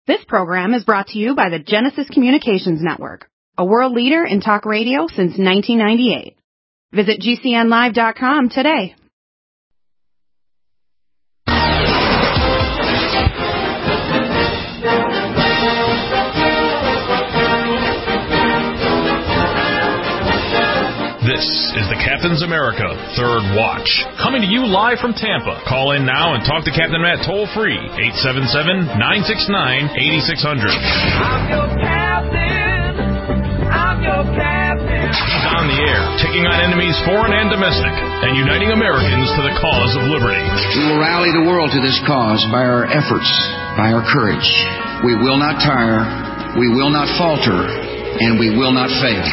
This program is brought to you by the Genesis Communications Network, a world leader in talk radio since 1998. Visit GCNlive.com today. This is the Captain's America Third Watch, coming to you live from Tampa. Call in now and talk to Captain Matt toll-free, 877-969-8600. I'm your captain. I'm your captain. He's on the air, taking on enemies foreign and domestic, and uniting Americans to the cause of liberty. We will rally the world to this cause by our efforts, by our courage. We will not tire, we will not falter, and we will not fail.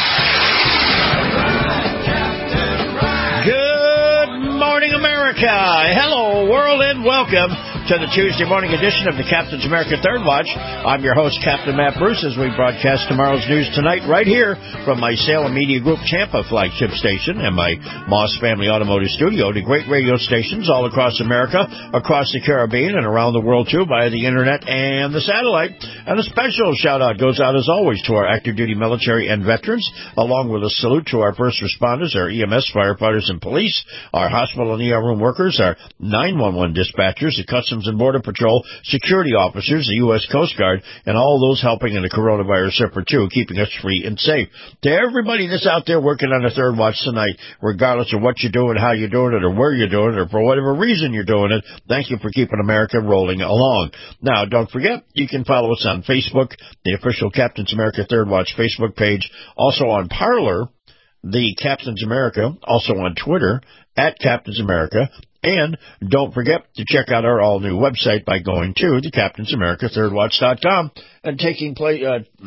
America. Hello, world, and welcome to the Tuesday morning edition of the Captain's America Third Watch. I'm your host, Captain Matt Bruce, as we broadcast tomorrow's news tonight right here from my Salem Media Group Tampa flagship station and my Moss Family Automotive Studio to great radio stations all across America, across the Caribbean, and around the world, too, via the Internet and the satellite. And a special shout-out goes out, as always, to our active duty military and veterans, along with a salute to our first responders, our EMS, firefighters, and police, our hospital and ER room workers, our 911 dispatchers, the Customs and Border Patrol, security officers, the U.S. Coast Guard, and all those helping in the coronavirus effort, too, keeping us free and safe. To everybody that's out there working on the Third Watch tonight, regardless of what you're doing, how you're doing it, or where you're doing it, or for whatever reason you're doing it, thank you for keeping America rolling along. Now, don't forget, you can follow us on Facebook, the official Captain's America Third Watch Facebook page, also on Parler, the Captain's America, also on Twitter, at Captain's America, and don't forget to check out our all-new website by going to the CaptainsAmericaThirdWatch.com and taking part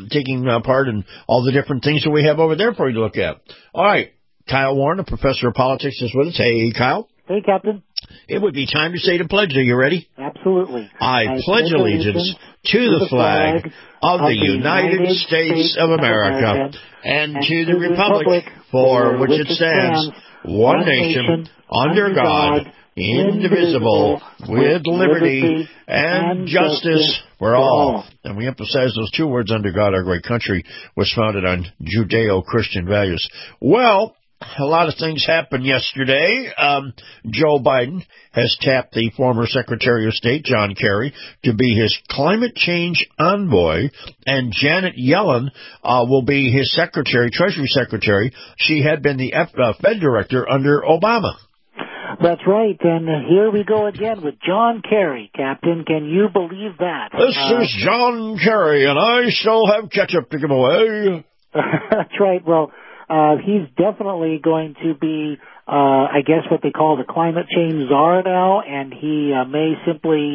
in all the different things that we have over there for you to look at. All right, Kyle Warren, a professor of politics, is with us. Hey, Kyle. Hey, Captain. It would be time to say the pledge. Are you ready? Absolutely. I pledge allegiance to the flag of the United States of America and to the republic for which it stands, one nation, under God, indivisible, with liberty and justice for all. And we emphasize those two words, under God, our great country was founded on Judeo-Christian values. Well, a lot of things happened yesterday. Joe Biden has tapped the former Secretary of State, John Kerry, to be his climate change envoy, and Janet Yellen will be his secretary, Treasury Secretary. She had been the Fed director under Obama. That's right, and here we go again with John Kerry, Captain. Can you believe that? This is John Kerry, and I still have ketchup to give away. That's right. Well, he's definitely going to be, I guess, what they call the climate change czar now, and he may simply,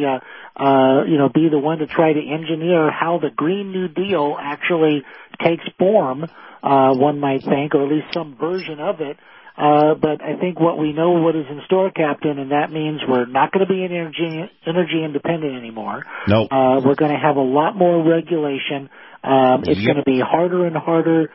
be the one to try to engineer how the Green New Deal actually takes form, one might think, or at least some version of it. But I think what we know what is in store, Captain, and that means we're not going to be energy independent anymore. Nope. We're going to have a lot more regulation. It's going to be harder and harder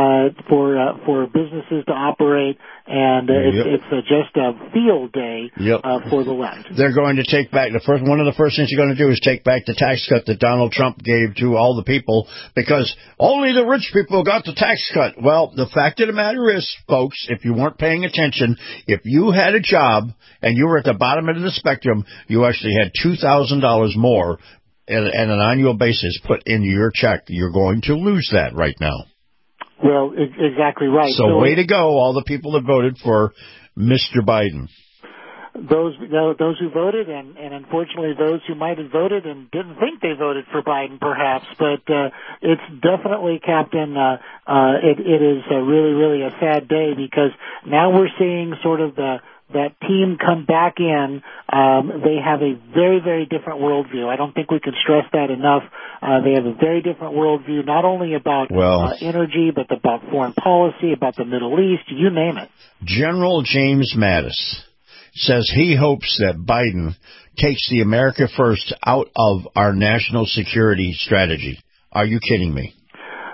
for businesses to operate, and it's just a field day for the left. They're going to take back one of the first things you're going to do is take back the tax cut that Donald Trump gave to all the people, because only the rich people got the tax cut. Well, the fact of the matter is, folks, if you weren't paying attention, if you had a job and you were at the bottom end of the spectrum, you actually had $2,000 more and an annual basis put into your check. You're going to lose that right now. Well, exactly right. So way to go, all the people that voted for Mr. Biden. Those who voted, and unfortunately those who might have voted and didn't think they voted for Biden, perhaps. But it's definitely, Captain, it is really, really a sad day, because now we're seeing sort of that team come back in. They have a very, very different worldview. I don't think we can stress that enough. They have a very different worldview, not only about energy, but about foreign policy, about the Middle East, you name it. General James Mattis says he hopes that Biden takes the America First out of our national security strategy. Are you kidding me?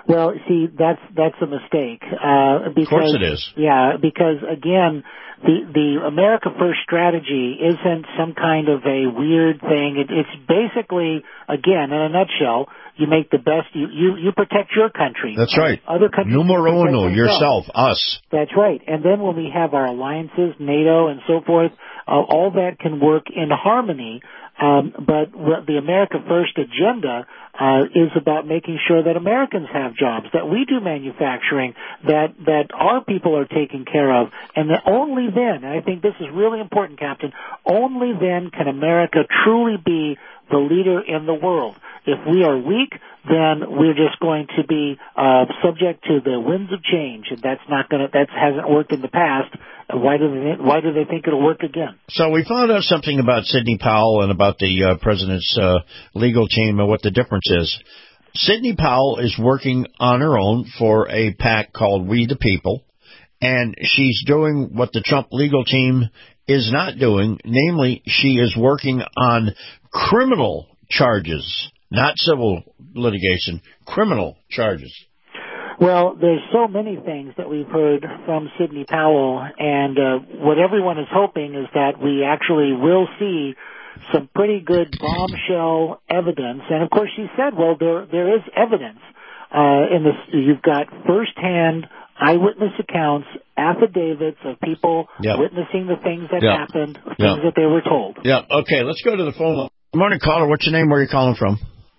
Well, see, that's a mistake. Because, of course it is. Yeah, because again, the America First strategy isn't some kind of a weird thing. It's basically, again, in a nutshell, you make the best. You protect your country. That's right. Other countries. Numero uno, yourself, us. That's right. And then when we have our alliances, NATO, and so forth, all that can work in harmony. But the America First agenda is about making sure that Americans have jobs, that we do manufacturing, that our people are taken care of, and that only then, and I think this is really important, Captain, only then can America truly be the leader in the world. If we are weak, then we're just going to be subject to the winds of change, and that hasn't worked in the past. Why do they think it'll work again? So we found out something about Sidney Powell and about the president's legal team and what the difference is. Sidney Powell is working on her own for a PAC called We the People, and she's doing what the Trump legal team is not doing, namely she is working on criminal charges, not civil litigation, criminal charges. Well, there's so many things that we've heard from Sidney Powell, and what everyone is hoping is that we actually will see some pretty good bombshell evidence. And of course, she said, well, there is evidence in this. You've got firsthand eyewitness accounts, affidavits of people witnessing the things that happened, things that they were told. Yeah. Okay, let's go to the phone. Good morning, caller. What's your name? Where are you calling from?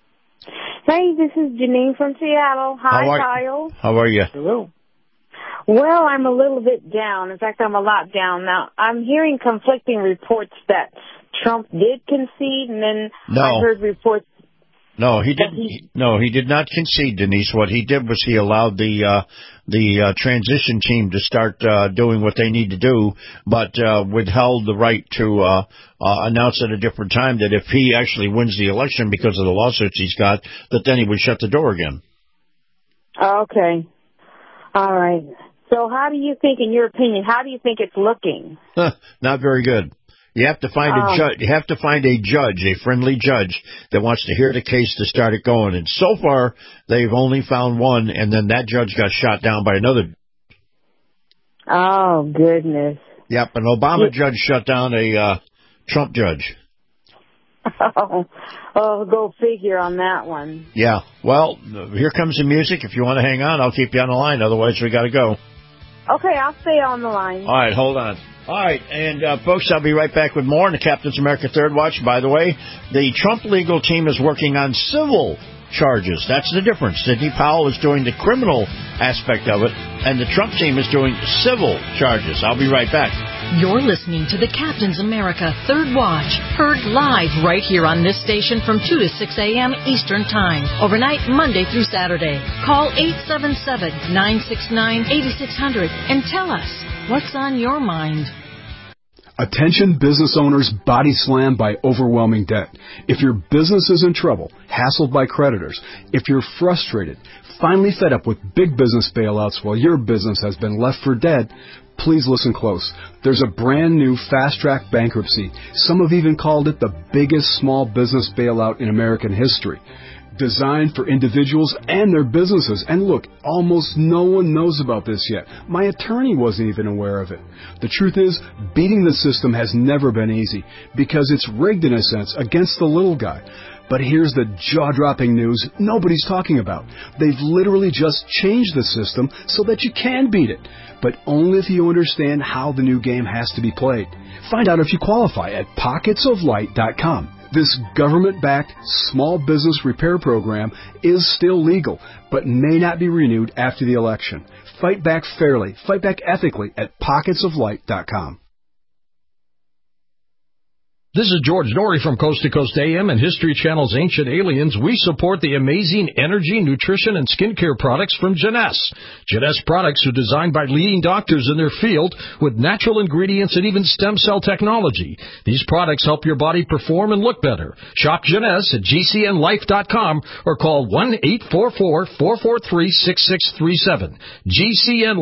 Hey, this is Janine from Seattle. Hi, Kyle. How are you? Hello. Well, I'm a little bit down. In fact, I'm a lot down now. I'm hearing conflicting reports that Trump did concede, and then I heard reports. No, he didn't. He did not concede, Denise. What he did was he allowed the transition team to start doing what they need to do, but withheld the right to announce at a different time that if he actually wins the election because of the lawsuits he's got, that then he would shut the door again. Okay. All right. So how do you think, in your opinion, how do you think it's looking? Not very good. You have to find a judge. You have to find a judge, a friendly judge that wants to hear the case to start it going. And so far, they've only found one, and then that judge got shot down by another. Oh, goodness. Yep, an Obama judge shut down a Trump judge. Oh, go figure on that one. Yeah. Well, here comes the music. If you want to hang on, I'll keep you on the line. Otherwise, we got to go. Okay, I'll stay on the line. All right, hold on. All right, and folks, I'll be right back with more on the Captain's America Third Watch. By the way, the Trump legal team is working on civil charges. That's the difference. Sidney Powell is doing the criminal aspect of it, and the Trump team is doing civil charges. I'll be right back. You're listening to the Captain's America Third Watch, heard live right here on this station from 2 to 6 a.m. Eastern Time, overnight Monday through Saturday. Call 877-969-8600 and tell us what's on your mind. Attention business owners body slammed by overwhelming debt. If your business is in trouble, hassled by creditors, if you're frustrated, finally fed up with big business bailouts while your business has been left for dead, please listen close. There's a brand new fast-track bankruptcy. Some have even called it the biggest small business bailout in American history. Designed for individuals and their businesses. And look, almost no one knows about this yet. My attorney wasn't even aware of it. The truth is, beating the system has never been easy because it's rigged in a sense against the little guy. But here's the jaw-dropping news nobody's talking about. They've literally just changed the system so that you can beat it, but only if you understand how the new game has to be played. Find out if you qualify at pocketsoflight.com. This government-backed small business repair program is still legal, but may not be renewed after the election. Fight back fairly, fight back ethically at pocketsoflight.com. This is George Norrie from Coast to Coast AM and History Channel's Ancient Aliens. We support the amazing energy, nutrition, and skincare products from Jeunesse. Jeunesse products are designed by leading doctors in their field with natural ingredients and even stem cell technology. These products help your body perform and look better. Shop Jeunesse at GCNlife.com or call 1-844-443-6637.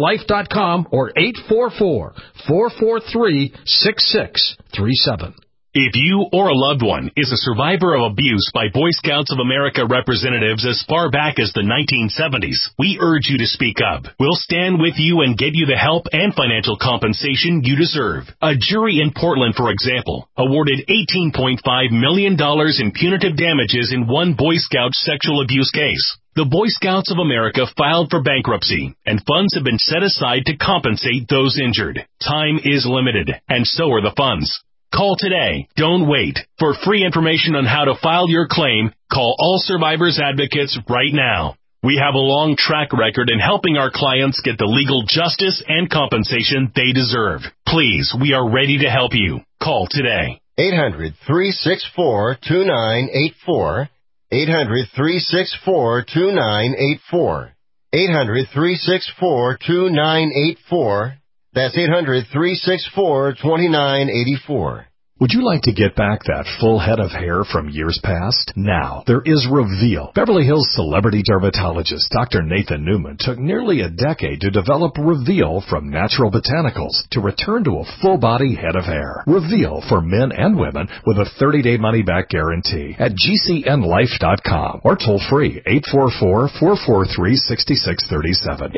GCNlife.com or 844-443-6637. If you or a loved one is a survivor of abuse by Boy Scouts of America representatives as far back as the 1970s, we urge you to speak up. We'll stand with you and get you the help and financial compensation you deserve. A jury in Portland, for example, awarded $18.5 million in punitive damages in one Boy Scout sexual abuse case. The Boy Scouts of America filed for bankruptcy, and funds have been set aside to compensate those injured. Time is limited, and so are the funds. Call today. Don't wait. For free information on how to file your claim, call All Survivors Advocates right now. We have a long track record in helping our clients get the legal justice and compensation they deserve. Please, we are ready to help you. Call today. 800-364-2984. 800-364-2984. 800-364-2984. That's 800-364-2984. Would you like to get back that full head of hair from years past? Now, there is Reveal. Beverly Hills celebrity dermatologist Dr. Nathan Newman took nearly a decade to develop Reveal from natural botanicals to return to a full-body head of hair. Reveal for men and women with a 30-day money-back guarantee at GCNlife.com or toll-free 844-443-6637.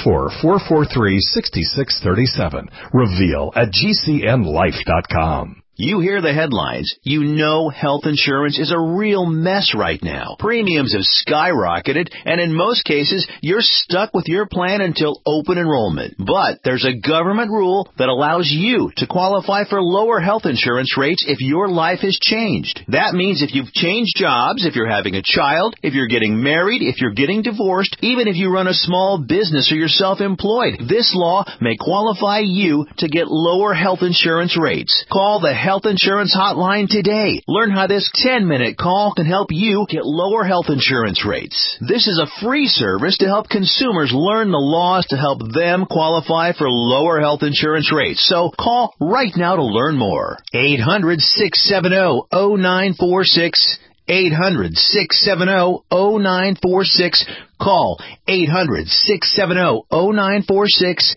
844-443-6637. Reveal at GCNlife.com. You hear the headlines. You know health insurance is a real mess right now. Premiums have skyrocketed, and in most cases, you're stuck with your plan until open enrollment. But there's a government rule that allows you to qualify for lower health insurance rates if your life has changed. That means if you've changed jobs, if you're having a child, if you're getting married, if you're getting divorced, even if you run a small business or you're self-employed, this law may qualify you to get lower health insurance rates. Call the Health Insurance Hotline today. Learn how this 10-minute call can help you get lower health insurance rates. This is a free service to help consumers learn the laws to help them qualify for lower health insurance rates. So call right now to learn more. 800-670-0946. 800-670-0946. Call 800-670-0946.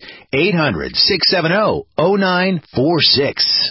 800-670-0946.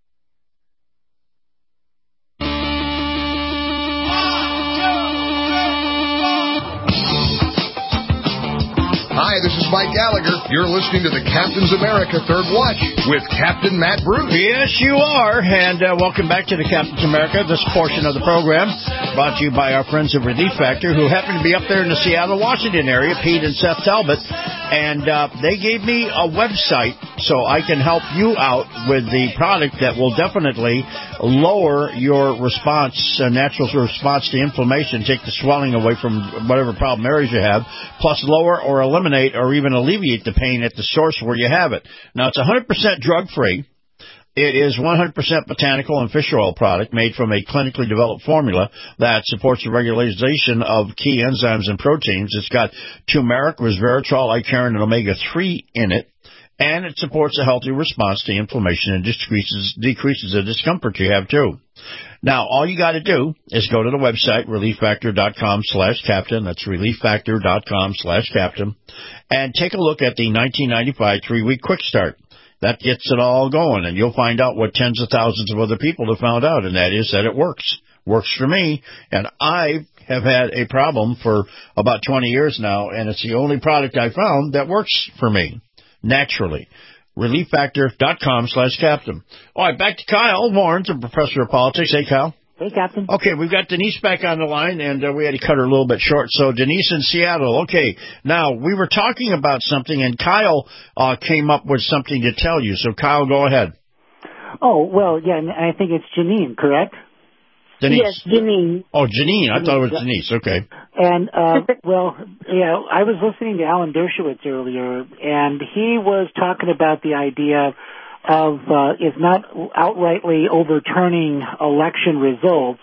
Hi, this is Mike Gallagher. You're listening to the Captain's America Third Watch with Captain Matt Bruce. Yes, you are. And welcome back to the Captain's America. This portion of the program brought to you by our friends at Relief Factor, who happen to be up there in the Seattle, Washington area, Pete and Seth Talbot. And they gave me a website so I can help you out with the product that will definitely lower your response, natural response to inflammation, take the swelling away from whatever problem areas you have, plus lower or eliminate or even alleviate the pain at the source where you have it. Now, it's 100% drug-free. It is 100% botanical and fish oil product made from a clinically developed formula that supports the regulation of key enzymes and proteins. It's got turmeric, resveratrol, icarin, and omega-3 in it, and it supports a healthy response to inflammation and decreases the discomfort you have, too. Now, all you got to do is go to the website, relieffactor.com/captain. That's relieffactor.com/captain. And take a look at the 1995 3-week quick start. That gets it all going, and you'll find out what tens of thousands of other people have found out, and that is that it works. Works for me, and I have had a problem for about 20 years now, and it's the only product I found that works for me, naturally. relieffactor.com/captain. All right, back to Kyle Warren, a professor of politics. Hey, Kyle. Hey, Captain. Okay, we've got Denise back on the line, and we had to cut her a little bit short. So, Denise in Seattle. Okay, now, we were talking about something, and Kyle came up with something to tell you. So, Kyle, go ahead. Oh, well, yeah, and I think it's Janine, correct? Denise. Yes, Janine. Oh, Janine. I thought it was Denise. Okay. And, well, yeah, I was listening to Alan Dershowitz earlier, and he was talking about the idea of, if not outrightly overturning election results,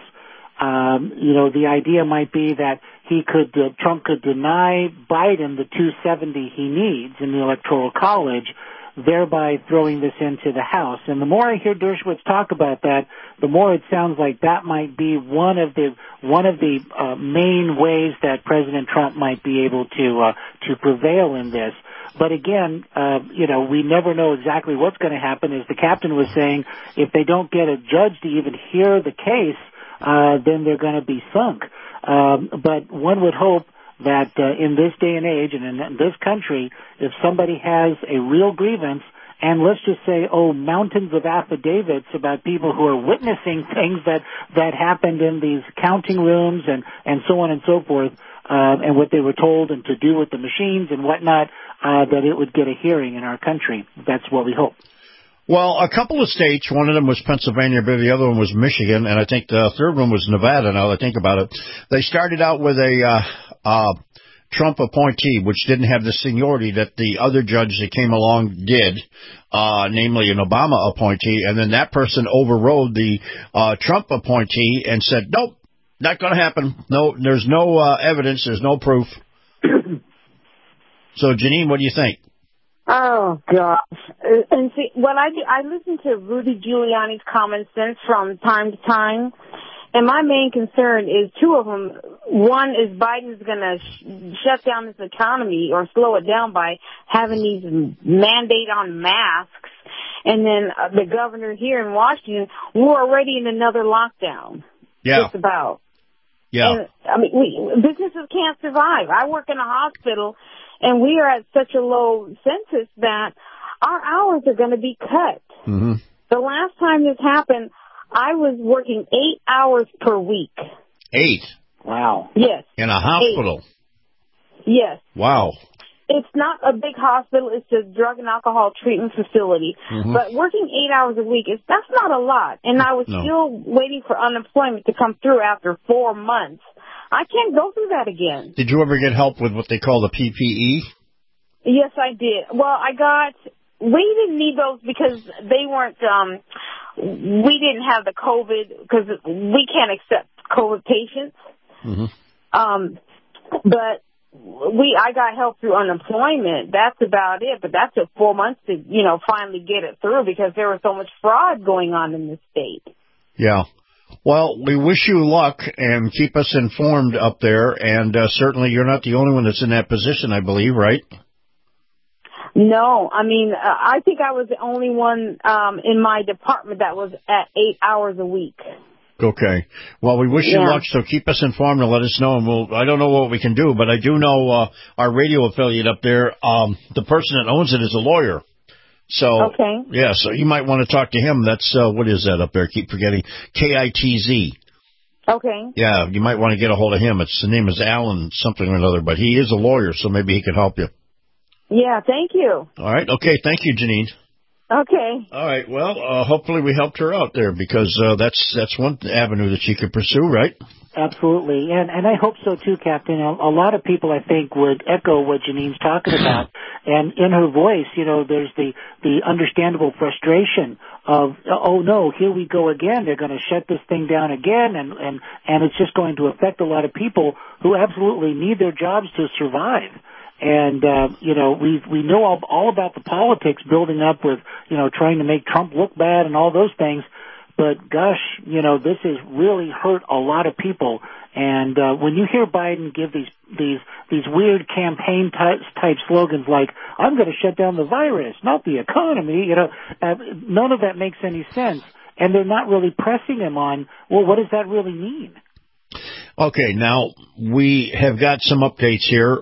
the idea might be that Trump could deny Biden the 270 he needs in the Electoral College, thereby throwing this into the House. And the more I hear Dershowitz talk about that, the more it sounds like that might be one of the main ways that President Trump might be able to prevail in this. But again, we never know exactly what's going to happen. As the captain was saying, if they don't get a judge to even hear the case, then they're going to be sunk. But one would hope that in this day and age and in this country, if somebody has a real grievance, and let's just say, mountains of affidavits about people who are witnessing things that happened in these counting rooms and so on and so forth, and what they were told and to do with the machines and whatnot, that it would get a hearing in our country. That's what we hope. Well, a couple of states, one of them was Pennsylvania, but the other one was Michigan, and I think the third one was Nevada, now that I think about it. They started out with a Trump appointee, which didn't have the seniority that the other judge that came along did, namely an Obama appointee, and then that person overrode the Trump appointee and said, nope, not going to happen. No, there's no evidence, there's no proof. So, Janine, what do you think? Oh, gosh. And see, what I do, I listen to Rudy Giuliani's Common Sense from time to time, and my main concern is two of them. One is Biden's going to shut down this economy or slow it down by having these mandate on masks, and then the governor here in Washington, we're already in another lockdown. Yeah. Just about. Yeah. And, businesses can't survive. I work in a hospital, and we are at such a low census that our hours are going to be cut. Mm-hmm. The last time this happened, I was working 8 hours per week. 8? Wow. Yes. In a hospital? 8. Yes. Wow. It's not a big hospital. It's a drug and alcohol treatment facility. Mm-hmm. But working 8 hours a week, that's not a lot. And I was still waiting for unemployment to come through after 4 months. I can't go through that again. Did you ever get help with what they call the PPE? Yes, I did. Well, we didn't need those because they weren't, we didn't have the COVID, because we can't accept COVID patients. Mm-hmm. But I got help through unemployment. That's about it. But that took 4 months to, finally get it through because there was so much fraud going on in the state. Yeah. Well, we wish you luck and keep us informed up there. And certainly you're not the only one that's in that position, I believe, right? No, I think I was the only one in my department that was at 8 hours a week. Okay. Well, we wish you luck, so keep us informed and let us know. And I don't know what we can do, but I do know our radio affiliate up there, the person that owns it is a lawyer. So, yeah, so you might want to talk to him. That's, what is that up there? I keep forgetting. KITZ. Okay. Yeah, you might want to get a hold of him. The name is Alan something or another, but he is a lawyer, so maybe he could help you. Yeah, thank you. All right. Okay, thank you, Janine. Okay. All right. Well, hopefully we helped her out there because that's one avenue that she could pursue, right? Absolutely, and I hope so too, Captain. A lot of people, I think, would echo what Janine's talking about, and in her voice, there's the understandable frustration of, oh no, here we go again. They're going to shut this thing down again, and it's just going to affect a lot of people who absolutely need their jobs to survive. And, we know all about the politics building up with, trying to make Trump look bad and all those things. But gosh, this has really hurt a lot of people. And, when you hear Biden give these weird campaign type slogans like, I'm going to shut down the virus, not the economy, none of that makes any sense. And they're not really pressing him on, well, what does that really mean? Okay. Now we have got some updates here.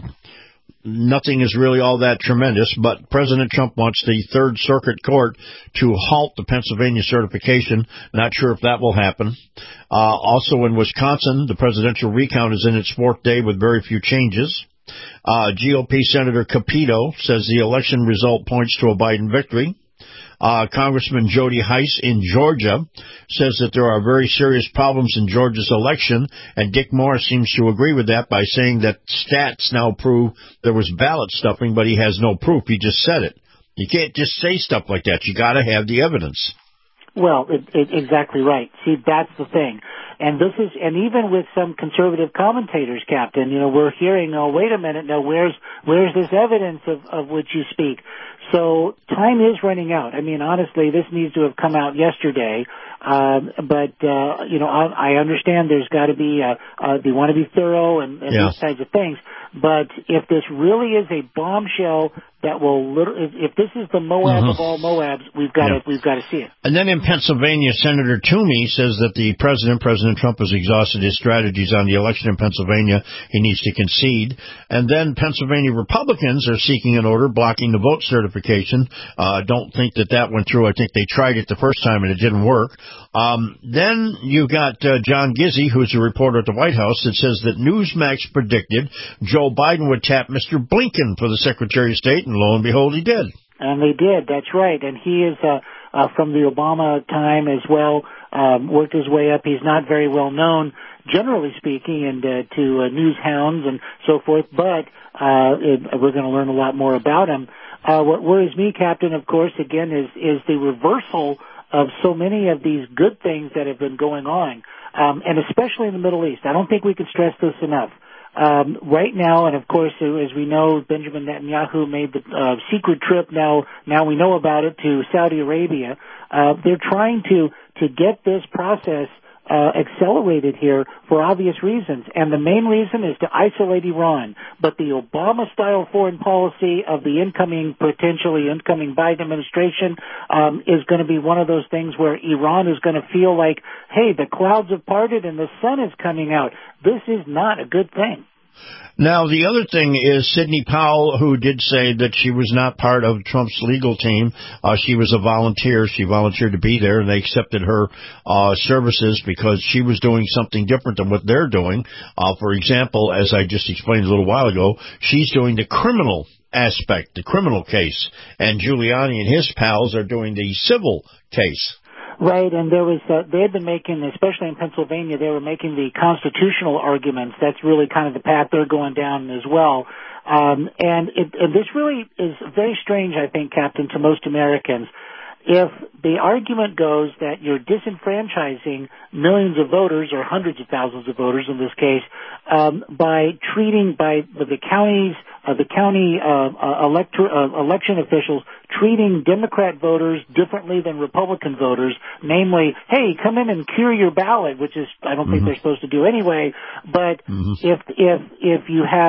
Nothing is really all that tremendous, but President Trump wants the Third Circuit Court to halt the Pennsylvania certification. Not sure if that will happen. Also in Wisconsin, the presidential recount is in its fourth day with very few changes. GOP Senator Capito says the election result points to a Biden victory. Congressman Jody Hice in Georgia says that there are very serious problems in Georgia's election, and Dick Morris seems to agree with that by saying that stats now prove there was ballot stuffing, but he has no proof. He just said it. You can't just say stuff like that. You got to have the evidence. Well, exactly right. See, that's the thing. And even with some conservative commentators, Captain, we're hearing, oh, wait a minute, now where's this evidence of which you speak? So time is running out. Honestly, this needs to have come out yesterday. But I understand there's got to be, they want to be thorough and those kinds of things. But if this really is a bombshell that will, if this is the Moab of all Moabs, we've got to see it. And then in Pennsylvania, Senator Toomey says that President Trump has exhausted his strategies on the election in Pennsylvania. He needs to concede. And then Pennsylvania Republicans are seeking an order blocking the vote certification. Don't think that went through. I think they tried it the first time and it didn't work. Then you've got John Gizzi, who's a reporter at the White House, that says that Newsmax predicted Joe Biden would tap Mr. Blinken for the Secretary of State, and lo and behold, he did. And they did, that's right. And he is from the Obama time as well, worked his way up. He's not very well known, generally speaking, and to news hounds and so forth, but we're going to learn a lot more about him. What worries me, Captain, of course, again, is the reversal of so many of these good things that have been going on, and especially in the Middle East. I don't think we can stress this enough. Right now, and of course, as we know, Benjamin Netanyahu made the secret trip. Now we know about it, to Saudi Arabia. They're trying to get this process accelerated here for obvious reasons, and the main reason is to isolate Iran. But the Obama-style foreign policy of the potentially incoming Biden administration is going to be one of those things where Iran is going to feel like, hey, the clouds have parted and the sun is coming out. This is not a good thing. Now, the other thing is Sidney Powell, who did say that she was not part of Trump's legal team. She was a volunteer. She volunteered to be there, and they accepted her services because she was doing something different than what they're doing. For example, as I just explained a little while ago, she's doing the criminal aspect, the criminal case, and Giuliani and his pals are doing the civil case. Right, and there was they had been making, especially in Pennsylvania, they were making the constitutional arguments. That's really kind of the path they're going down as well. And this really is very strange, I think, Captain, to most Americans. If the argument goes that you're disenfranchising millions of voters, or hundreds of thousands of voters in this case, by treating the county election officials treating Democrat voters differently than Republican voters, namely, hey, come in and cure your ballot, which is I don't think they're supposed to do anyway. But if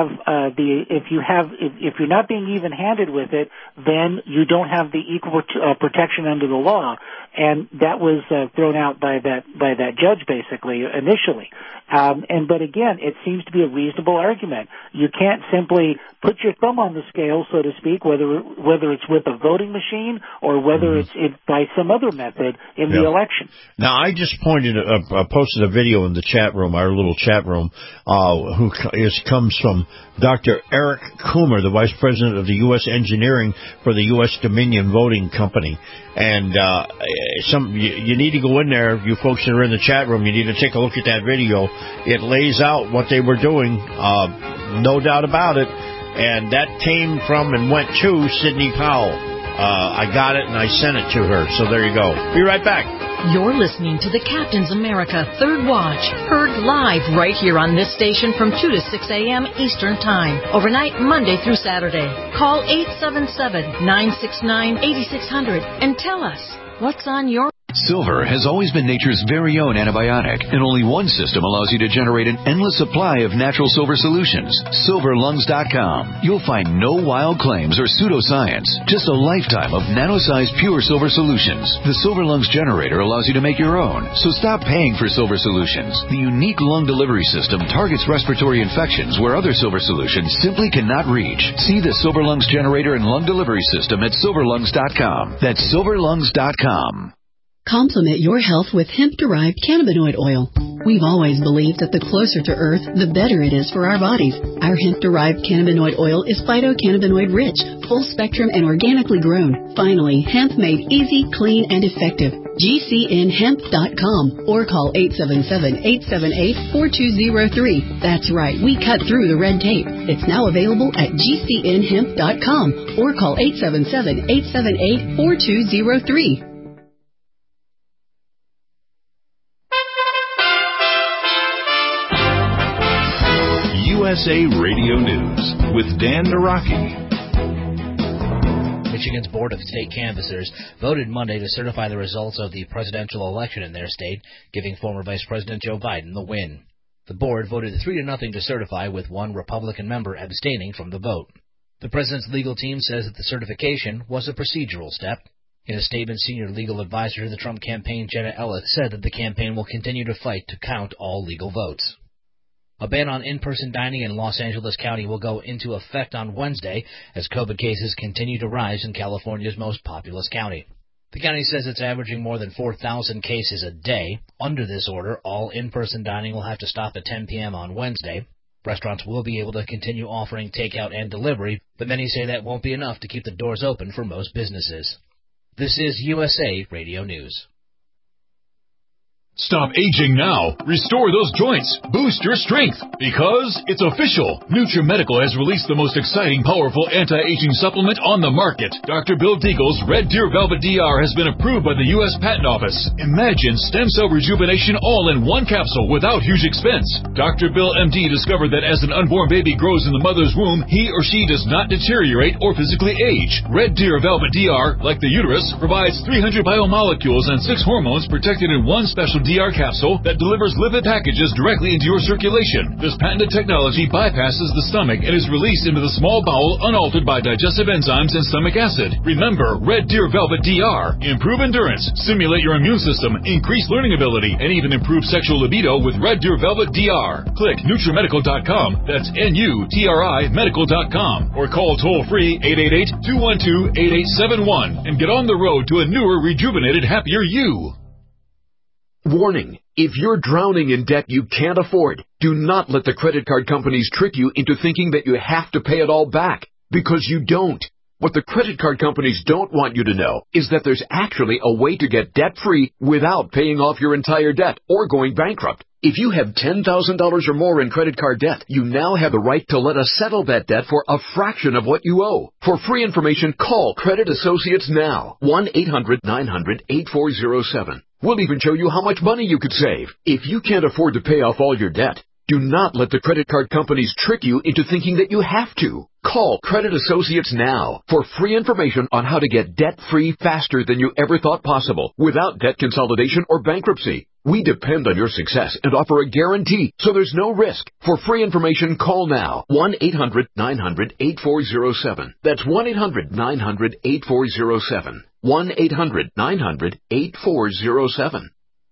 you're not being even-handed with it, then you don't have the equal protection under the law, and that was thrown out by that judge basically initially. But again, it seems to be a reasonable argument. You can't simply put your thumb on the scale, so to speak, whether it's with a voting machine or whether it's by some other method in the election. Now, I just posted a video in the chat room, our little chat room, comes from Dr. Eric Coomer, the Vice President of the U.S. Engineering for the U.S. Dominion Voting Company. And you need to go in there, you folks that are in the chat room, you need to take a look at that video. It lays out what they were doing, no doubt about it. And that came from and went to Sidney Powell. I got it and I sent it to her. So there you go. Be right back. You're listening to the Captain's America Third Watch, heard live right here on this station from 2 to 6 a.m. Eastern Time, overnight Monday through Saturday. Call 877-969-8600 and tell us what's on your... Silver has always been nature's very own antibiotic, and only one system allows you to generate an endless supply of natural silver solutions. SilverLungs.com. You'll find no wild claims or pseudoscience, just a lifetime of nano-sized pure silver solutions. The Silver Lungs generator allows you to make your own, so stop paying for silver solutions. The unique lung delivery system targets respiratory infections where other silver solutions simply cannot reach. See the Silver Lungs generator and lung delivery system at SilverLungs.com. That's SilverLungs.com. Complement your health with hemp-derived cannabinoid oil. We've always believed that the closer to Earth, the better it is for our bodies. Our hemp-derived cannabinoid oil is phytocannabinoid-rich, full-spectrum, and organically grown. Finally, hemp made easy, clean, and effective. GCNhemp.com or call 877-878-4203. That's right, we cut through the red tape. It's now available at GCNhemp.com or call 877-878-4203. USA Radio News with Dan Naraki. It Michigan's Board of State Canvassers voted Monday to certify the results of the presidential election in their state, giving former Vice President Joe Biden the win. The board voted 3-0 to certify, with one Republican member abstaining from the vote. The president's legal team says that the certification was a procedural step. In a statement, senior legal advisor to the Trump campaign, Jenna Ellis, said that the campaign will continue to fight to count all legal votes. A ban on in-person dining in Los Angeles County will go into effect on Wednesday as COVID cases continue to rise in California's most populous county. The county says it's averaging more than 4,000 cases a day. Under this order, all in-person dining will have to stop at 10 p.m. on Wednesday. Restaurants will be able to continue offering takeout and delivery, but many say that won't be enough to keep the doors open for most businesses. This is USA Radio News. Stop aging now. Restore those joints. Boost your strength. Because it's official. NutriMedical has released the most exciting, powerful anti-aging supplement on the market. Dr. Bill Deagle's Red Deer Velvet DR has been approved by the U.S. Patent Office. Imagine stem cell rejuvenation all in one capsule without huge expense. Dr. Bill MD discovered that as an unborn baby grows in the mother's womb, he or she does not deteriorate or physically age. Red Deer Velvet DR, like the uterus, provides 300 biomolecules and 6 hormones protected in one special DR capsule that delivers lipid packages directly into your circulation. This patented technology bypasses the stomach and is released into the small bowel unaltered by digestive enzymes and stomach acid. Remember, Red Deer Velvet DR. Improve endurance, stimulate your immune system, increase learning ability, and even improve sexual libido with Red Deer Velvet DR. Click NutriMedical.com, that's NUTRI Medical.com, or call toll-free 888-212-8871 and get on the road to a newer, rejuvenated, happier you. Warning, if you're drowning in debt you can't afford, do not let the credit card companies trick you into thinking that you have to pay it all back, because you don't. What the credit card companies don't want you to know is that there's actually a way to get debt-free without paying off your entire debt or going bankrupt. If you have $10,000 or more in credit card debt, you now have the right to let us settle that debt for a fraction of what you owe. For free information, call Credit Associates now. 1-800-900-8407. We'll even show you how much money you could save. If you can't afford to pay off all your debt, do not let the credit card companies trick you into thinking that you have to. Call Credit Associates now for free information on how to get debt-free faster than you ever thought possible without debt consolidation or bankruptcy. We depend on your success and offer a guarantee, so there's no risk. For free information, call now. 1-800-900-8407. That's 1-800-900-8407. 1-800-900-8407.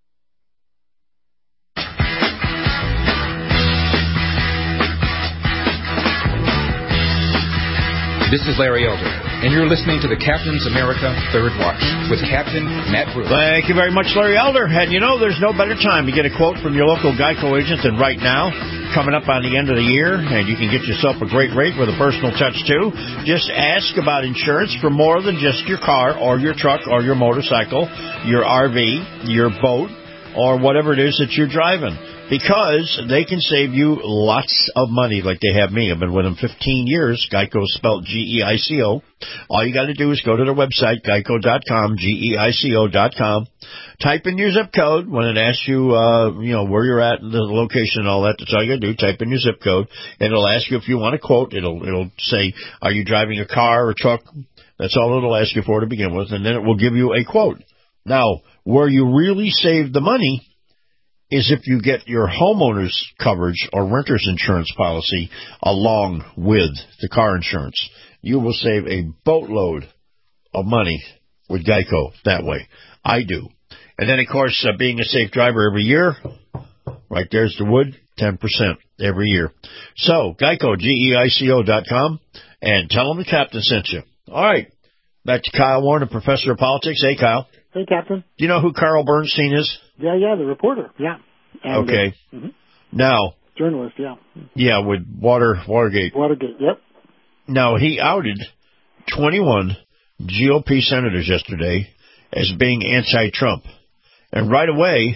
This is Larry Elder, and you're listening to the Captain's America Third Watch with Captain Matt Bruce. Thank you very much, Larry Elder. And you know, there's no better time to get a quote from your local Geico agent than right now, coming up on the end of the year, and you can get yourself a great rate with a personal touch, too. Just ask about insurance for more than just your car or your truck or your motorcycle, your RV, your boat, or whatever it is that you're driving. Because they can save you lots of money like they have me. I've been with them 15 years. Geico spelled G-E-I-C-O. All you got to do is go to their website, geico.com, G-E-I-C-O.com. Type in your zip code when it asks you, where you're at, the location and all that. That's all you got to do. Type in your zip code, and it'll ask you if you want a quote. It'll say, are you driving a car or truck? That's all it'll ask you for to begin with, and then it will give you a quote. Now, where you really save the money is if you get your homeowner's coverage or renter's insurance policy along with the car insurance. You will save a boatload of money with Geico that way. I do. And then, of course, being a safe driver every year, right there's the wood, 10% every year. So, Geico, Geico.com, and tell them the captain sent you. All right, back to Kyle Warner, professor of politics. Hey, Kyle. Hey, Captain. Do you know who Carl Bernstein is? Yeah, the reporter, yeah. And, okay. Now. Journalist, yeah. Yeah, with Watergate. Watergate, yep. Now, he outed 21 GOP senators yesterday as being anti-Trump. And right away,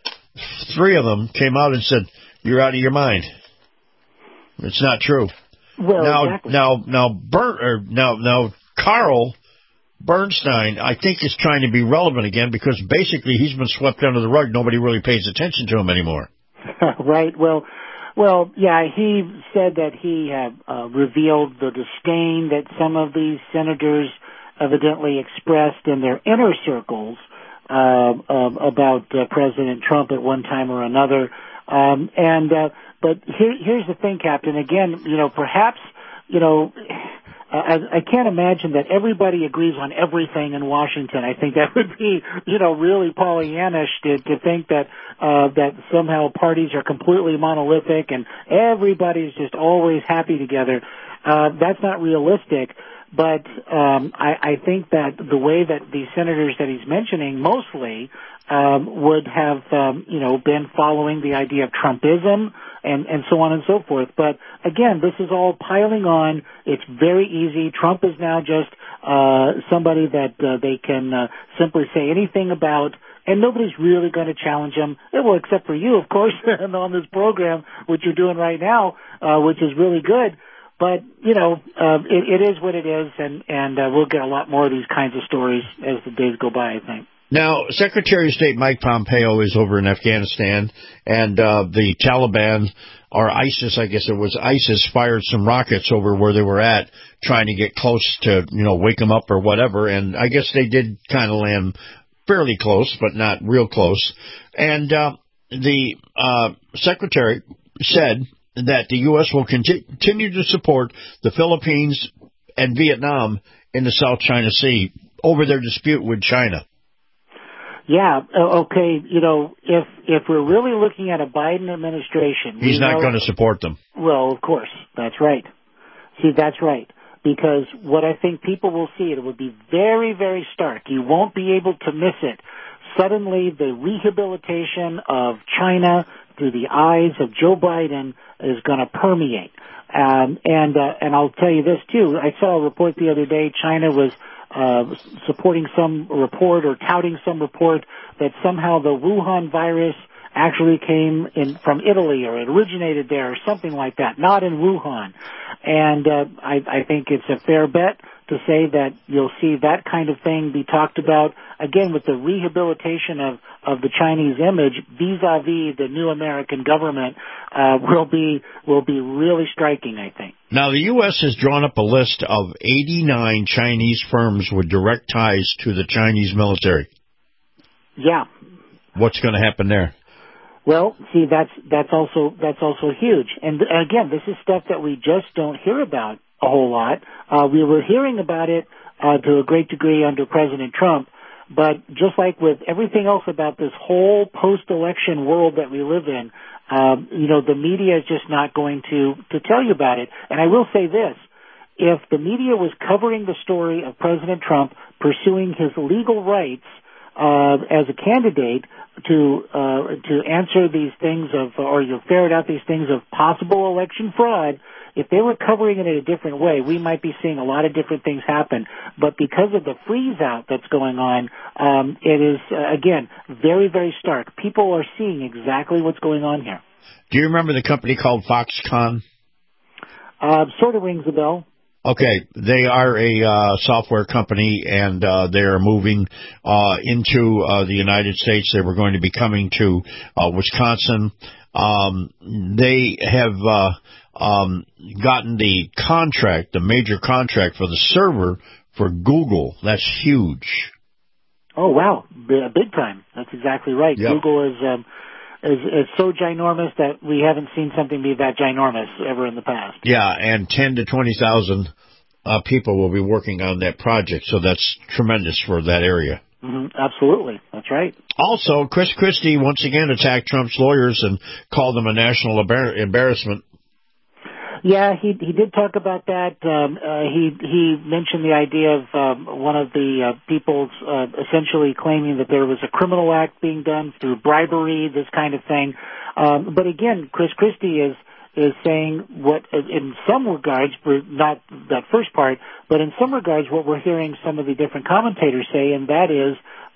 3 of them came out and said, you're out of your mind. It's not true. Well, exactly. Now, Carl Bernstein, I think, is trying to be relevant again because basically he's been swept under the rug. Nobody really pays attention to him anymore. Right. Well, yeah, he said that he had revealed the disdain that some of these senators evidently expressed in their inner circles about President Trump at one time or another. But here's the thing, Captain. Again, perhaps, I can't imagine that everybody agrees on everything in Washington. I think that would be, really Pollyannish to think that somehow parties are completely monolithic and everybody's just always happy together. That's not realistic. But I think that the way that the senators that he's mentioning mostly would have, been following the idea of Trumpism and so on and so forth. But again, this is all piling on. It's very easy. Trump is now just somebody that they can simply say anything about, and nobody's really going to challenge him. Well, except for you, of course, and on this program, which you're doing right now, which is really good. But, it is what it is, and we'll get a lot more of these kinds of stories as the days go by, I think. Now, Secretary of State Mike Pompeo is over in Afghanistan, and the Taliban, or ISIS, I guess it was ISIS, fired some rockets over where they were at, trying to get close to, wake them up or whatever, and I guess they did kind of land fairly close, but not real close. And the Secretary said that the U.S. will continue to support the Philippines and Vietnam in the South China Sea over their dispute with China. Yeah, okay, if we're really looking at a Biden administration... He's not going to support them. Well, of course, that's right. See, that's right. Because what I think people will see, it will be very, very stark. You won't be able to miss it. Suddenly, the rehabilitation of China through the eyes of Joe Biden is going to permeate. And I'll tell you this, too. I saw a report the other day. China was supporting some report or touting some report that somehow the Wuhan virus actually came in from Italy, or it originated there, or something like that, not in Wuhan. And I think it's a fair bet to say that you'll see that kind of thing be talked about, again, with the rehabilitation of the Chinese image vis-a-vis the new American government, will be really striking, I think. Now, the U.S. has drawn up a list of 89 Chinese firms with direct ties to the Chinese military. Yeah. What's going to happen there? Well, see, that's also huge. And again, this is stuff that we just don't hear about a whole lot. We were hearing about it to a great degree under President Trump, but just like with everything else about this whole post-election world that we live in, the media is just not going to tell you about it. And I will say this. If the media was covering the story of President Trump pursuing his legal rights as a candidate to answer these things or ferret out these things of possible election fraud, if they were covering it in a different way, we might be seeing a lot of different things happen. But because of the freeze-out that's going on, it is, again, very, very stark. People are seeing exactly what's going on here. Do you remember the company called Foxconn? Sort of rings a bell. Okay, they are a software company, and they are moving into the United States. They were going to be coming to Wisconsin. They have gotten the contract, the major contract for the server for Google. That's huge. Oh, wow. Big time. That's exactly right. Yep. Google is so ginormous that we haven't seen something be that ginormous ever in the past. Yeah, and 10 to 20,000 people will be working on that project, so that's tremendous for that area. Mm-hmm. Absolutely. That's right. Also, Chris Christie once again attacked Trump's lawyers and called them a national embarrassment. Yeah, he did talk about that. He mentioned the idea of one of the people essentially claiming that there was a criminal act being done through bribery, this kind of thing. But again, Chris Christie is saying what, in some regards, not that first part, but in some regards what we're hearing some of the different commentators say, and that is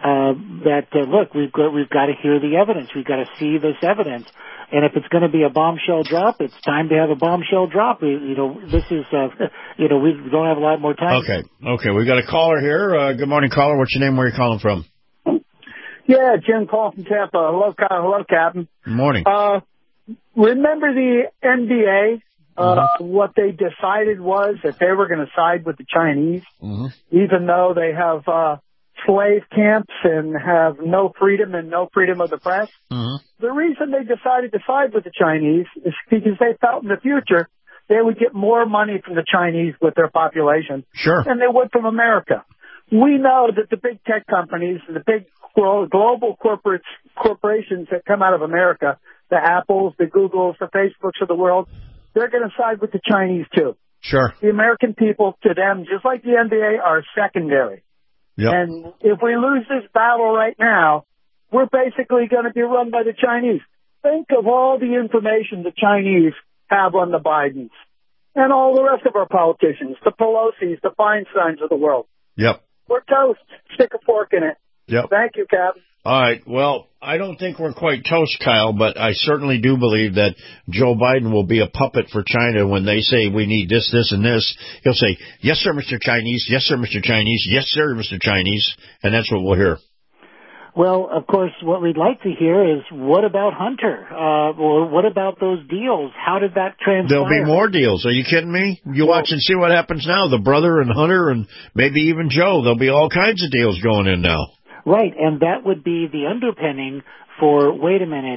look, we've got to hear the evidence. We've got to see this evidence. And if it's going to be a bombshell drop, it's time to have a bombshell drop. This is, we don't have a lot more time. Okay. We've got a caller here. Good morning, caller. What's your name? Where are you calling from? Yeah, Jim Paul from Tampa. Hello, Kyle. Hello, Captain. Good morning. Remember the NBA What they decided was that they were going to side with the Chinese, even though they have slave camps and have no freedom and no freedom of the press. The reason they decided to side with the Chinese is because they felt in the future they would get more money from the Chinese with their population than they would from America. We know that the big tech companies and the big global corporations that come out of America, the Apples, the Googles, the Facebooks of the world, they're going to side with the Chinese too. The American people, to them, just like the NBA, are secondary. And if we lose this battle right now, we're basically going to be run by the Chinese. Think of all the information the Chinese have on the Bidens and all the rest of our politicians, the Pelosi's, the Feinsteins of the world. We're toast. Stick a fork in it. Thank you, Captain. All right. Well, I don't think we're quite toast, Kyle, but I certainly do believe that Joe Biden will be a puppet for China when they say we need this, this, and this. He'll say, yes, sir, Mr. Chinese. Yes, sir, Mr. Chinese. Yes, sir, Mr. Chinese. And that's what we'll hear. Well, of course, what we'd like to hear is, what about Hunter? Or what about those deals? How did that transpire? There'll be more deals. Are you kidding me? You watch and see what happens now. The brother and Hunter and maybe even Joe. There'll be all kinds of deals going in now. Right, and that would be the underpinning for, wait a minute,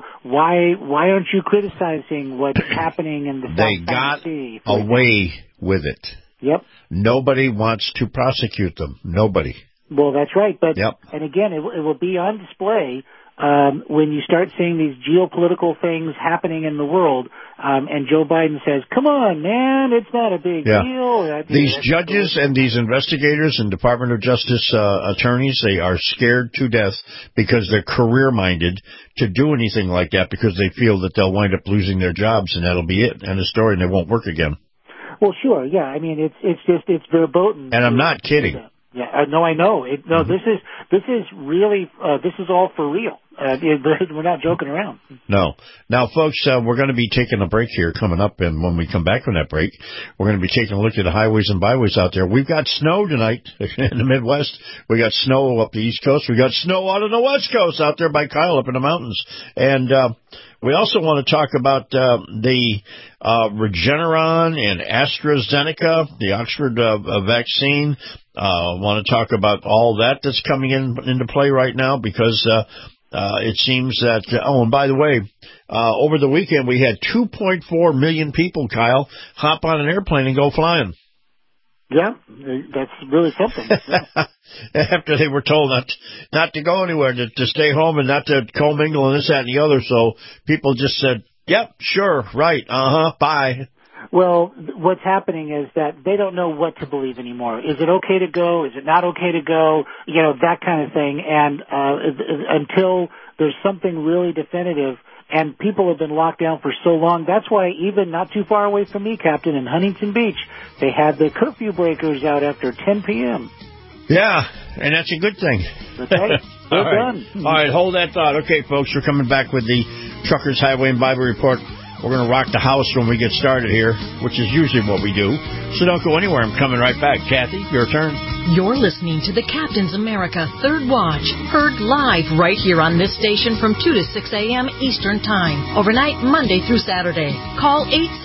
why aren't you criticizing what's happening in the South China Sea? They got away with it. Nobody wants to prosecute them. Nobody. Well, that's right. But and again, it will be on display when you start seeing these geopolitical things happening in the world, and Joe Biden says, come on, man, it's not a big deal. These judges and these investigators and Department of Justice attorneys, they are scared to death because they're career-minded to do anything like that because they feel that they'll wind up losing their jobs, and that'll be it, end of story, and they won't work again. Well, sure, yeah. I mean, it's verboten. And I'm not kidding. No, I know. This is really this is all for real. We're not joking around. No. Now, folks, we're going to be taking a break here coming up, and when we come back from that break, we're going to be taking a look at the highways and byways out there. We've got snow tonight in the Midwest. We got snow up the East Coast. We got snow out on the West Coast out there by Kyle up in the mountains. And we also want to talk about the Regeneron and AstraZeneca, the Oxford vaccine. Want to talk about all that's coming into play right now because it seems that, and by the way, over the weekend we had 2.4 million people, Kyle, hop on an airplane and go flying. Yeah, that's really something. After they were told not to go anywhere, to stay home and not to commingle and this, that, and the other, so people just said, yep, sure, right, bye. Well, what's happening is that they don't know what to believe anymore. Is it okay to go? Is it not okay to go? That kind of thing. And until there's something really definitive, and people have been locked down for so long, that's why even not too far away from me, Captain, in Huntington Beach, they had the curfew breakers out after 10 p.m. Yeah, and that's a good thing. That's right. We're done. All right, hold that thought. Okay, folks, we're coming back with the Truckers Highway and Bible Report. We're going to rock the house when we get started here, which is usually what we do. So don't go anywhere. I'm coming right back. Kathy, your turn. You're listening to the Captain's America Third Watch, heard live right here on this station from 2 to 6 a.m. Eastern Time, overnight Monday through Saturday. Call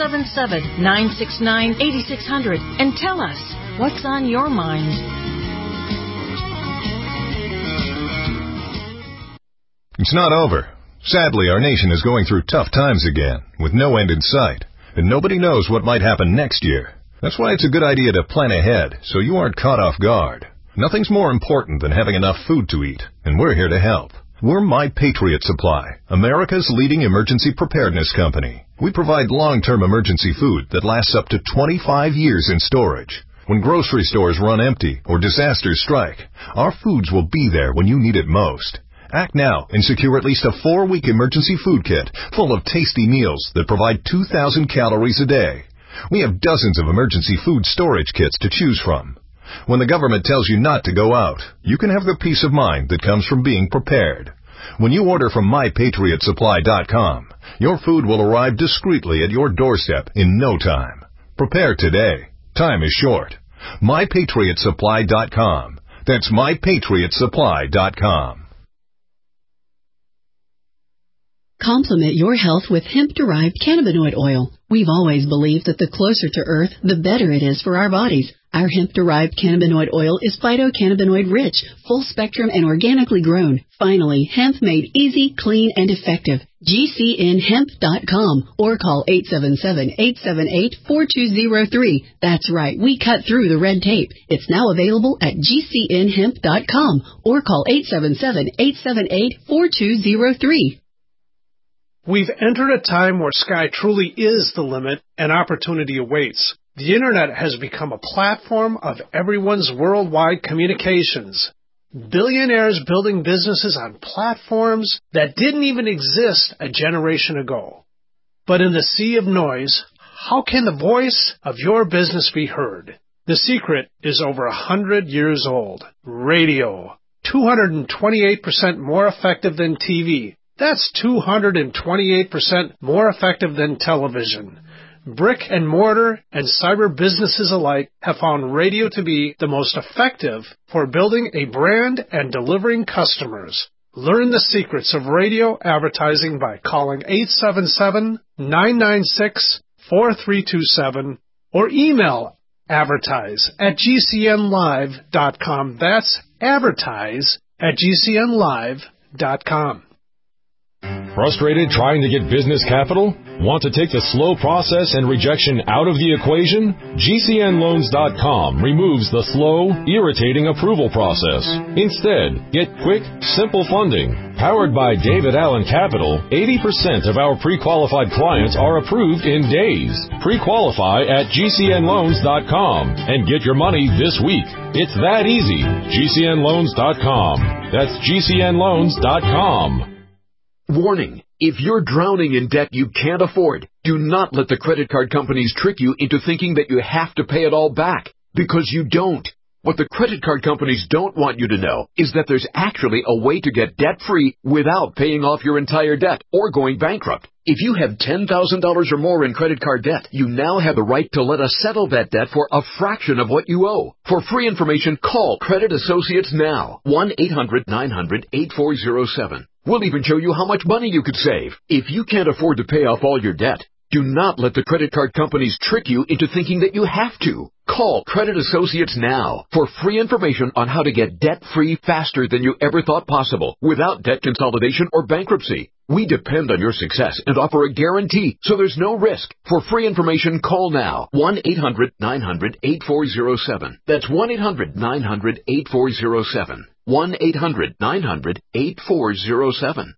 877-969-8600 and tell us what's on your mind. It's not over. Sadly, our nation is going through tough times again, with no end in sight, and nobody knows what might happen next year. That's why it's a good idea to plan ahead, so you aren't caught off guard. Nothing's more important than having enough food to eat, and we're here to help. We're My Patriot Supply, America's leading emergency preparedness company. We provide long-term emergency food that lasts up to 25 years in storage. When grocery stores run empty or disasters strike, our foods will be there when you need it most. Act now and secure at least a 4-week emergency food kit full of tasty meals that provide 2,000 calories a day. We have dozens of emergency food storage kits to choose from. When the government tells you not to go out, you can have the peace of mind that comes from being prepared. When you order from MyPatriotSupply.com, your food will arrive discreetly at your doorstep in no time. Prepare today. Time is short. MyPatriotSupply.com. That's MyPatriotSupply.com. Complement your health with hemp-derived cannabinoid oil. We've always believed that the closer to Earth, the better it is for our bodies. Our hemp-derived cannabinoid oil is phytocannabinoid rich, full spectrum, and organically grown. Finally, hemp made easy, clean, and effective. GCNhemp.com or call 877-878-4203. That's right, we cut through the red tape. It's now available at GCNhemp.com or call 877-878-4203. We've entered a time where sky truly is the limit and opportunity awaits. The Internet has become a platform of everyone's worldwide communications. Billionaires building businesses on platforms that didn't even exist a generation ago. But in the sea of noise, how can the voice of your business be heard? The secret is over 100 years old. Radio. 228% more effective than TV. That's 228% more effective than television. Brick and mortar and cyber businesses alike have found radio to be the most effective for building a brand and delivering customers. Learn the secrets of radio advertising by calling 877-996-4327 or email advertise@gcnlive.com. That's advertise@gcnlive.com. Frustrated trying to get business capital? Want to take the slow process and rejection out of the equation? GCNloans.com removes the slow, irritating approval process. Instead, get quick, simple funding. Powered by David Allen Capital, 80% of our pre-qualified clients are approved in days. Pre-qualify at GCNloans.com and get your money this week. It's that easy. GCNloans.com. That's GCNloans.com. Warning. If you're drowning in debt you can't afford, do not let the credit card companies trick you into thinking that you have to pay it all back, because you don't. What the credit card companies don't want you to know is that there's actually a way to get debt-free without paying off your entire debt or going bankrupt. If you have $10,000 or more in credit card debt, you now have the right to let us settle that debt for a fraction of what you owe. For free information, call Credit Associates now. 1-800-900-8407. We'll even show you how much money you could save. If you can't afford to pay off all your debt, do not let the credit card companies trick you into thinking that you have to. Call Credit Associates now for free information on how to get debt-free faster than you ever thought possible without debt consolidation or bankruptcy. We depend on your success and offer a guarantee, so there's no risk. For free information, call now. 1-800-900-8407. That's 1-800-900-8407. 1-800-900-8407.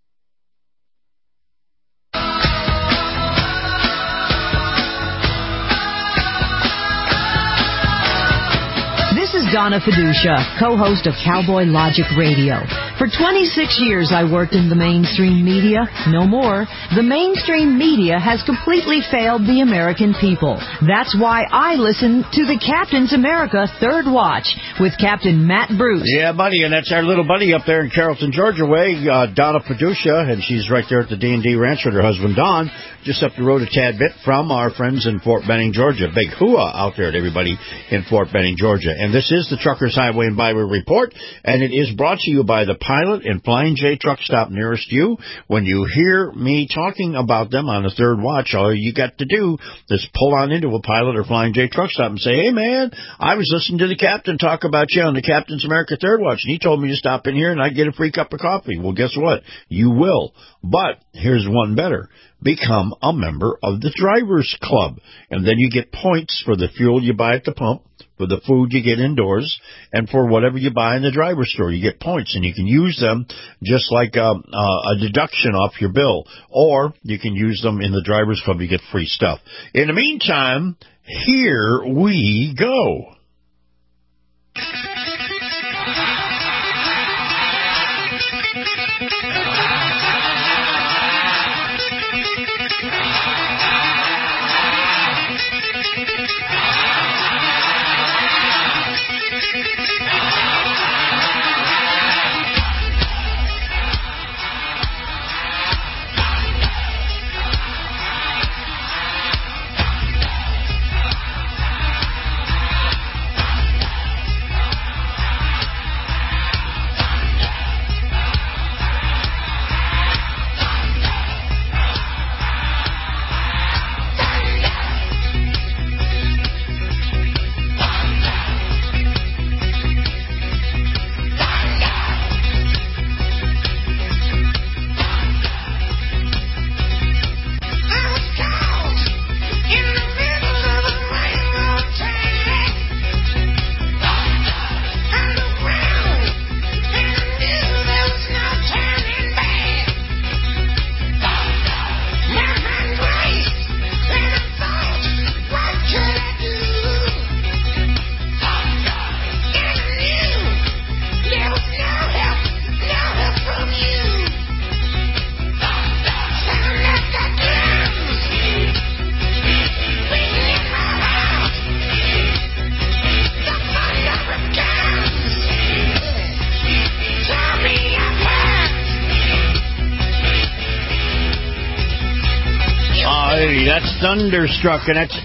This is Donna Fiducia, co-host of Cowboy Logic Radio. For 26 years, I worked in the mainstream media. No more. The mainstream media has completely failed the American people. That's why I listen to the Captain's America Third Watch with Captain Matt Bruce. Yeah, buddy, and that's our little buddy up there in Carrollton, Georgia way, Donna Fiducia, and she's right there at the D&D Ranch with her husband, Don, just up the road a tad bit from our friends in Fort Benning, Georgia. Big hooah out there to everybody in Fort Benning, Georgia. And this is the Truckers Highway and Byway Report, and it is brought to you by the Pilot and Flying J truck stop nearest you. When you hear me talking about them on the Third Watch, all you got to do is pull on into a Pilot or Flying J truck stop and say, hey, man, I was listening to the captain talk about you on the Captain's America Third Watch, and he told me to stop in here and I'd get a free cup of coffee. Well, guess what? You will. But here's one better. Become a member of the Drivers Club, and then you get points for the fuel you buy at the pump, for the food you get indoors, and for whatever you buy in the driver store. You get points, and you can use them just like a deduction off your bill, or you can use them in the Drivers Club. You get free stuff. In the meantime, here we go. Thunderstruck, and that's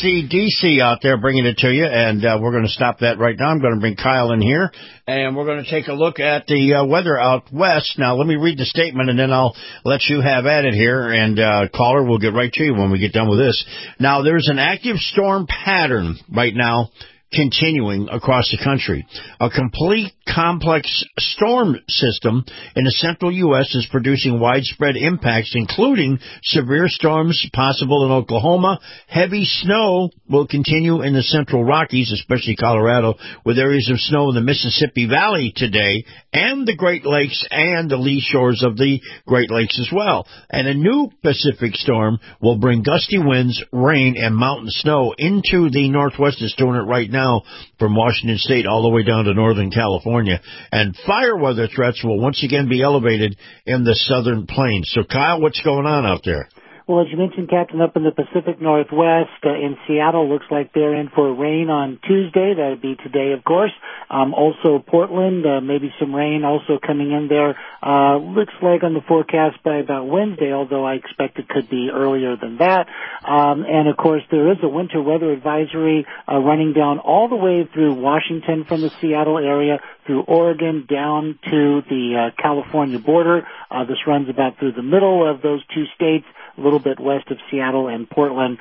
AC/DC out there bringing it to you, and we're going to stop that right now. I'm going to bring Kyle in here, and we're going to take a look at the weather out west. Now, let me read the statement, and then I'll let you have at it here, and caller, we'll get right to you when we get done with this. Now, there's an active storm pattern right now continuing across the country. A complete complex storm system in the central U.S. is producing widespread impacts, including severe storms possible in Oklahoma. Heavy snow will continue in the central Rockies, especially Colorado, with areas of snow in the Mississippi Valley today, and the Great Lakes and the lee shores of the Great Lakes as well. And a new Pacific storm will bring gusty winds, rain, and mountain snow into the Northwest. It's doing it right now from Washington State all the way down to Northern California. And fire weather threats will once again be elevated in the southern plains. So, Kyle, what's going on out there? Well, as you mentioned, Captain, up in the Pacific Northwest, in Seattle, looks like they're in for rain on Tuesday. That would be today, of course. Also, Portland, maybe some rain also coming in there. Looks like on the forecast by about Wednesday, although I expect it could be earlier than that. And, of course, there is a winter weather advisory running down all the way through Washington from the Seattle area, through Oregon, down to the California border. This runs about through the middle of those two states, a little bit west of Seattle and Portland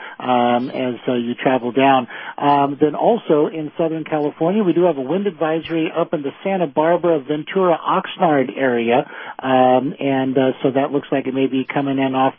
as you travel down. Then also in Southern California, we do have a wind advisory up in the Santa Barbara, Ventura, Oxnard area, and so that looks like it may be coming in off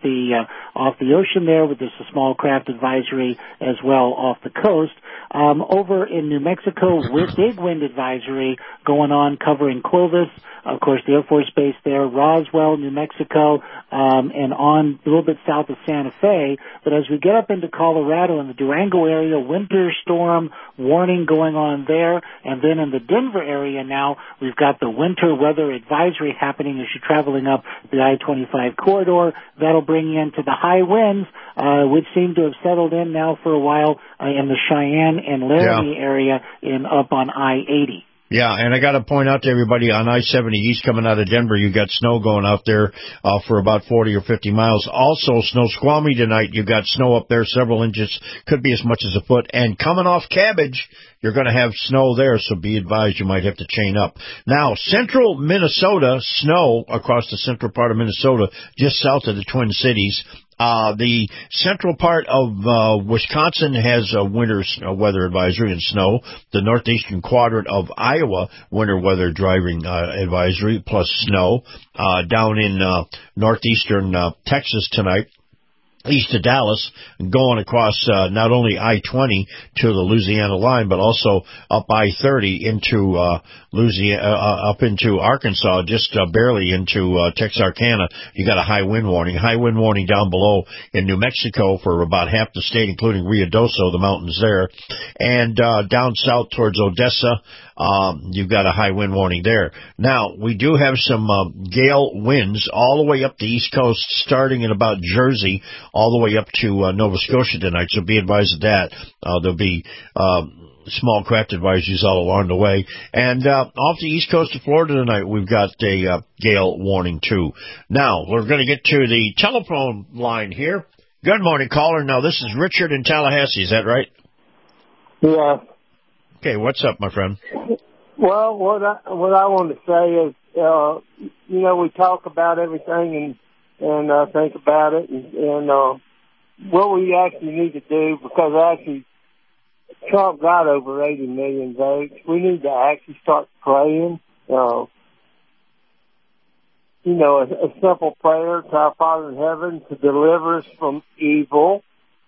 the ocean there, with just a small craft advisory as well off the coast. Over in New Mexico, with big wind advisory going on covering Clovis, of course, the Air Force Base there, Roswell, New Mexico, and on a little bit south of Santa Fe. But as we get up into Colorado and the Durango area, winter storm warning going on there. And then in the Denver area now, we've got the winter weather advisory happening as you're traveling up the I-25 corridor. That'll bring you into the high winds, which seem to have settled in now for a while in the Cheyenne and Laramie area up on I-80. Yeah, and I got to point out to everybody, on I-70 East coming out of Denver, you got snow going out there for about 40 or 50 miles. Also, Snoqualmie tonight, you got snow up there, several inches, could be as much as a foot. And coming off Cabbage, you're going to have snow there, so be advised you might have to chain up. Now, central Minnesota, snow across the central part of Minnesota, just south of the Twin Cities. The central part of Wisconsin has a winter weather advisory and snow. The northeastern quadrant of Iowa, winter weather driving advisory plus snow. Down in northeastern Texas tonight, east of Dallas, going across not only I-20 to the Louisiana line, but also up I-30 into Louisiana, up into Arkansas, just barely into Texarkana. You got a high wind warning. High wind warning down below in New Mexico for about half the state, including Ruidoso, the mountains there. And down south towards Odessa, you've got a high wind warning there. Now, we do have some gale winds all the way up the East Coast, starting in about Jersey, all the way up to Nova Scotia tonight, so be advised of that. There'll be small craft advisories all along the way. And off the east coast of Florida tonight, we've got a gale warning, too. Now, we're going to get to the telephone line here. Good morning, caller. Now, this is Richard in Tallahassee. Is that right? Yeah. Okay, what's up, my friend? Well, what I want to say is, we talk about everything and think about it, and what we actually need to do, because actually Trump got over 80 million votes, we need to actually start praying. A simple prayer to our Father in heaven to deliver us from evil,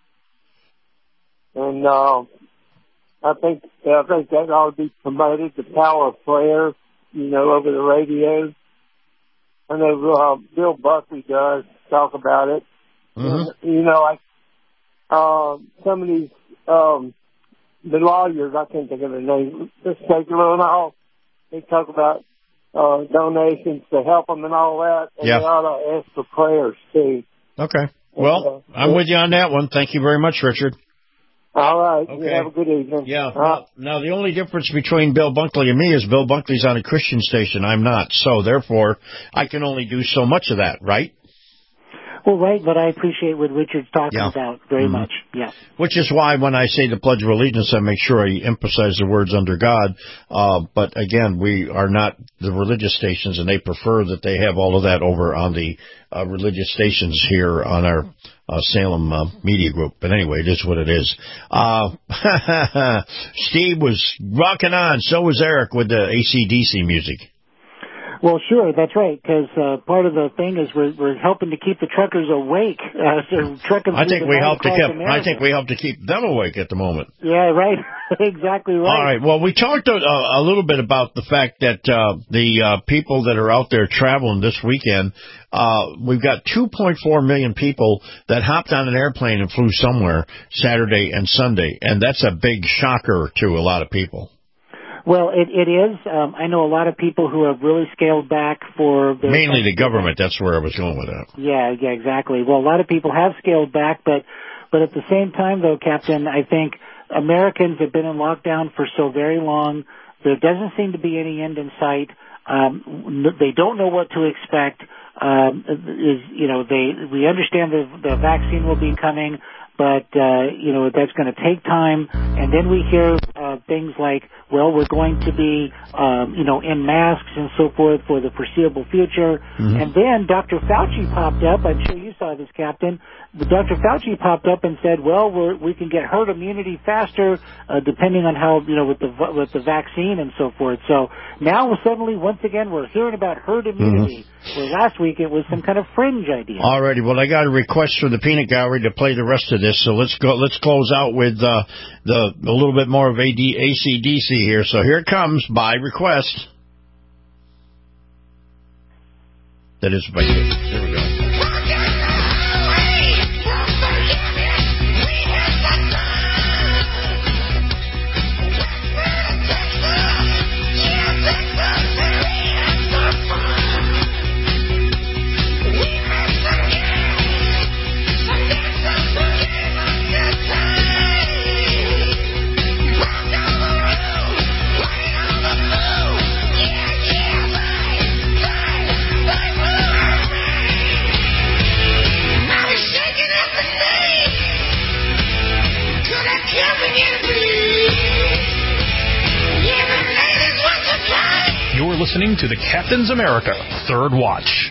and I think that ought to be promoted, the power of prayer, over the radio. I know Bill Buckley does talk about it. Mm-hmm. And, some of these the lawyers, I can't think of their names, just secular and all, they talk about donations to help them and all that, and they ought to ask for prayers, too. Okay. Well, I'm with you on that one. Thank you very much, Richard. All right. Okay. You have a good evening. Yeah. Now, the only difference between Bill Bunkley and me is Bill Bunkley's on a Christian station. I'm not. So, therefore, I can only do so much of that, right? Well, right, but I appreciate what Richard's talking about very much. Yeah. Which is why when I say the Pledge of Allegiance, I make sure I emphasize the words under God. But again, we are not the religious stations, and they prefer that they have all of that over on the religious stations here on our Salem media group. But anyway, it is what it is. Steve was rocking on. So was Eric with the AC/DC music. Well, sure, that's right, because part of the thing is we're helping to keep the truckers awake. I think we help to keep them awake at the moment. Yeah, right. Exactly right. All right. Well, we talked a little bit about the fact that the people that are out there traveling this weekend, we've got 2.4 million people that hopped on an airplane and flew somewhere Saturday and Sunday, and that's a big shocker to a lot of people. Well, it is. I know a lot of people who have really scaled back for their... Mainly the government. That's where I was going with that. Yeah, exactly. Well, a lot of people have scaled back, but at the same time, though, Captain, I think Americans have been in lockdown for so very long. There doesn't seem to be any end in sight. They don't know what to expect. We understand the vaccine will be coming, but that's going to take time. And then we hear things like, well, we're going to be in masks and so forth for the foreseeable future. Mm-hmm. And then Dr. Fauci popped up. I'm sure you saw this, Captain. Dr. Fauci popped up and said, well, we can get herd immunity faster depending on how, with the vaccine and so forth. So now suddenly, once again, we're hearing about herd immunity. Mm-hmm. Where last week it was some kind of fringe idea. Alrighty, well, I got a request from the Peanut Gallery to play the rest of this, so let's close out with a little bit more of AC/DC here. So here it comes by request. That is by here we go. You're listening to the Captain's America Third Watch.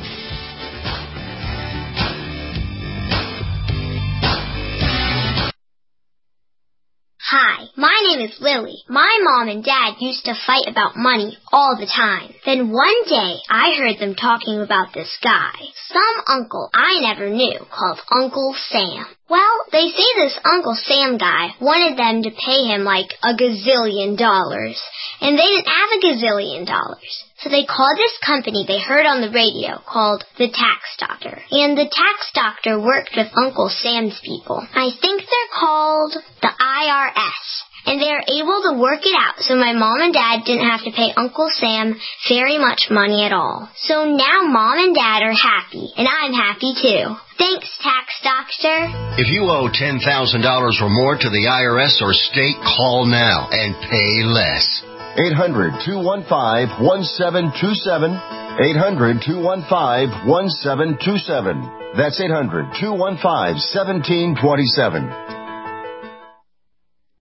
Hi, my name is Lily. My mom and dad used to fight about money all the time. Then one day, I heard them talking about this guy, some uncle I never knew, called Uncle Sam. Well, they say this Uncle Sam guy wanted them to pay him like $1 gazillion, and they didn't have $1 gazillion. So they called this company they heard on the radio called the Tax Doctor. And the Tax Doctor worked with Uncle Sam's people. I think they're called the IRS. And they are able to work it out so my mom and dad didn't have to pay Uncle Sam very much money at all. So now mom and dad are happy, and I'm happy too. Thanks, Tax Doctor. If you owe $10,000 or more to the IRS or state, call now and pay less. 800-215-1727. 800-215-1727. That's 800-215-1727.